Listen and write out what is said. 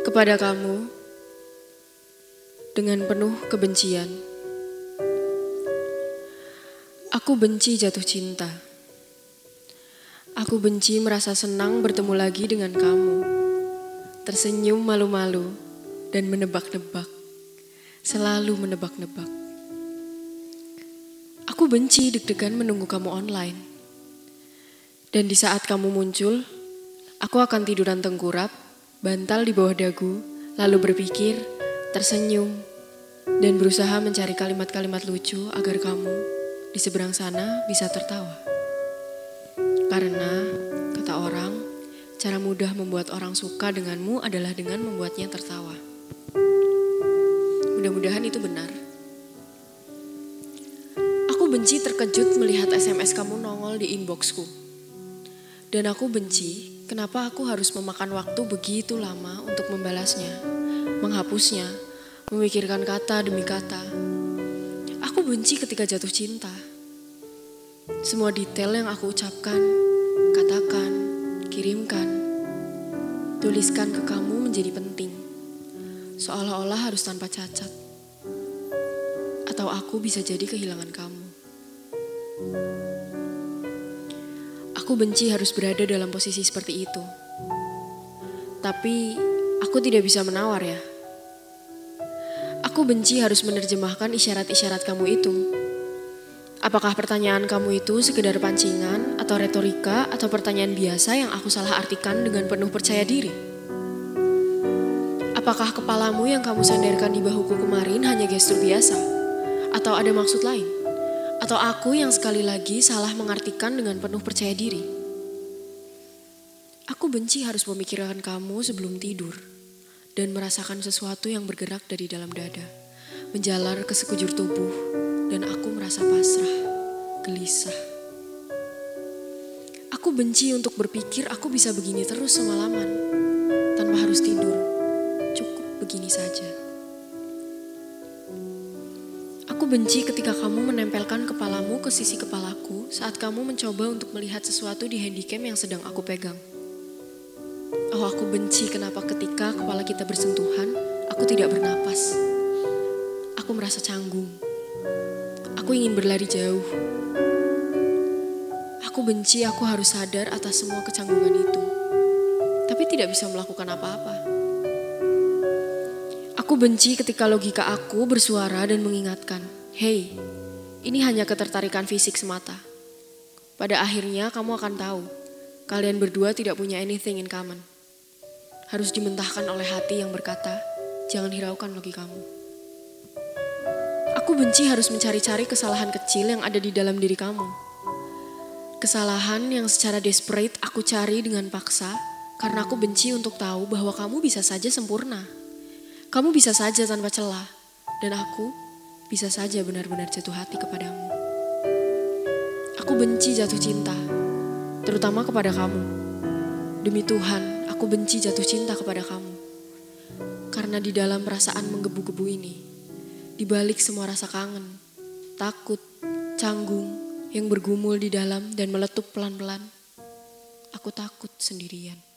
Kepada kamu, dengan penuh kebencian, aku benci jatuh cinta. Aku benci merasa senang bertemu lagi dengan kamu, tersenyum malu-malu dan menebak-nebak, selalu menebak-nebak. Aku benci deg-degan menunggu kamu online. Dan di saat kamu muncul, aku akan tiduran tengkurap, bantal di bawah dagu, lalu berpikir, tersenyum, dan berusaha mencari kalimat-kalimat lucu agar kamu di seberang sana bisa tertawa. Karena, kata orang, cara mudah membuat orang suka denganmu adalah dengan membuatnya tertawa. Mudah-mudahan itu benar. Aku benci terkejut melihat SMS kamu nongol di inboxku. Dan aku benci kenapa aku harus memakan waktu begitu lama untuk membalasnya, menghapusnya, memikirkan kata demi kata. Aku benci ketika jatuh cinta. Semua detail yang aku ucapkan, katakan, kirimkan, tuliskan ke kamu menjadi penting. Seolah-olah harus tanpa cacat. Atau aku bisa jadi kehilangan kamu. Aku benci harus berada dalam posisi seperti itu. Tapi aku tidak bisa menawar ya. Aku benci harus menerjemahkan isyarat-isyarat kamu itu. Apakah pertanyaan kamu itu sekedar pancingan atau retorika atau pertanyaan biasa yang aku salah artikan dengan penuh percaya diri? Apakah kepalamu yang kamu sandarkan di bahuku kemarin hanya gestur biasa? Atau ada maksud lain? Atau aku yang sekali lagi salah mengartikan dengan penuh percaya diri? Aku benci harus memikirkan kamu sebelum tidur dan merasakan sesuatu yang bergerak dari dalam dada, menjalar ke sekujur tubuh, dan aku merasa pasrah, gelisah. Aku benci untuk berpikir aku bisa begini terus semalaman, tanpa harus tidur, cukup begini saja. Aku benci ketika kamu menempelkan kepalamu ke sisi kepalaku saat kamu mencoba untuk melihat sesuatu di handycam yang sedang aku pegang. Oh, aku benci kenapa ketika kepala kita bersentuhan, aku tidak bernapas. Aku merasa canggung. Aku ingin berlari jauh. Aku benci aku harus sadar atas semua kecanggungan itu, tapi tidak bisa melakukan apa-apa. Aku benci ketika logika aku bersuara dan mengingatkan, "Hei, ini hanya ketertarikan fisik semata." Pada akhirnya kamu akan tahu, kalian berdua tidak punya anything in common. Harus dimentahkan oleh hati yang berkata, "Jangan hiraukan logikamu." Aku benci harus mencari-cari kesalahan kecil yang ada di dalam diri kamu. Kesalahan yang secara desperate aku cari dengan paksa, karena aku benci untuk tahu bahwa kamu bisa saja sempurna. Kamu bisa saja tanpa celah, dan aku bisa saja benar-benar jatuh hati kepadamu. Aku benci jatuh cinta, terutama kepada kamu. Demi Tuhan, aku benci jatuh cinta kepada kamu. Karena di dalam perasaan menggebu-gebu ini, di balik semua rasa kangen, takut, canggung, yang bergumul di dalam dan meletup pelan-pelan, aku takut sendirian.